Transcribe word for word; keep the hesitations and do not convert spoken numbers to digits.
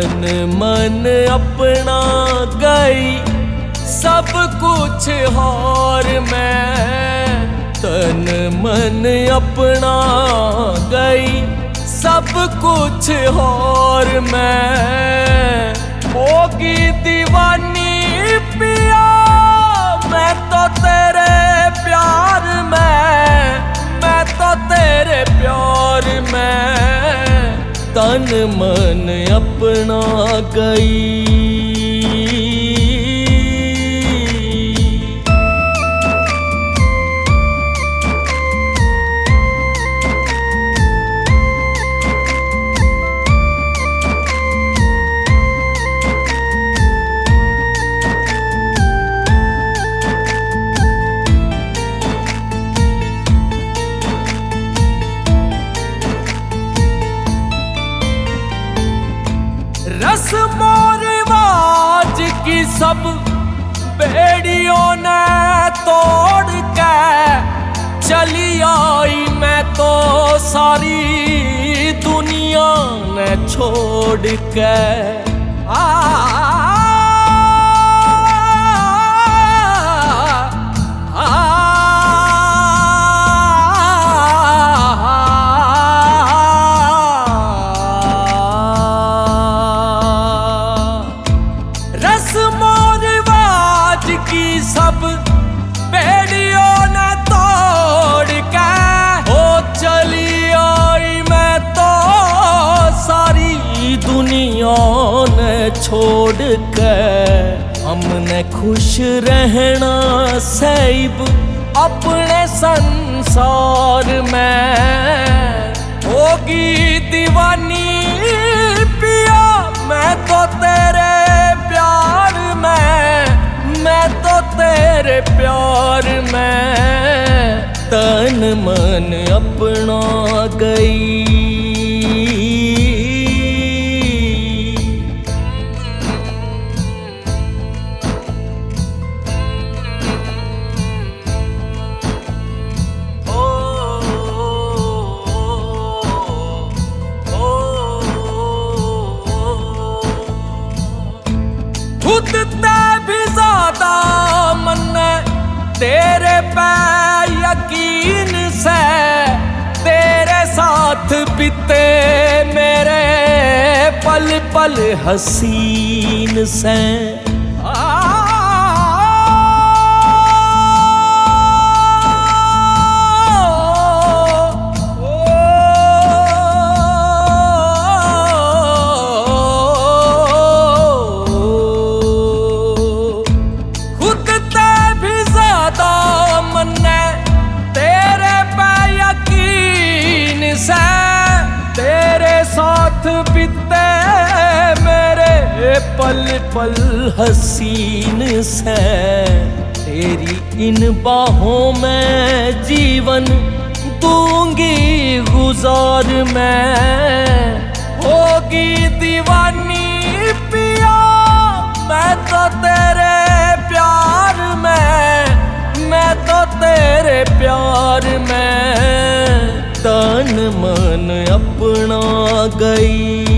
तन मन अपना गई सब कुछ हार मैं, तन मन अपना गई सब कुछ हार मैं। होगी दीवानी पिया मैं तो तेरे प्यार में, मैं तो तेरे प्यार में तन मन अपना गई। रस्मों रिवाज की सब बेड़ियों ने तोड़ के चली आई मैं तो सारी दुनिया ने छोड़ के। आ की सब बेड़ियों ने तोड़ के हो चली आई मैं तो सारी दुनिया ने छोड़ के। हमने खुश रहना सैब अपने संसार में, होगी दीवानी पिया मैं तो तेरे प्यार में, मैं तो तेरे प्यार में तन मन अपना गई। खुद ते भी ज्यादा मन तेरे पे यकीन से, तेरे साथ बीते मेरे पल पल हसीन से। तेरे साथ बीते मेरे पल पल हसीन से, तेरी इन बाहों में जीवन दूंगी गुजार मैं। होगी दीवानी पिया मैं तो तेरे प्यार में, मैं तो तेरे प्यार में तन मन अपना गई।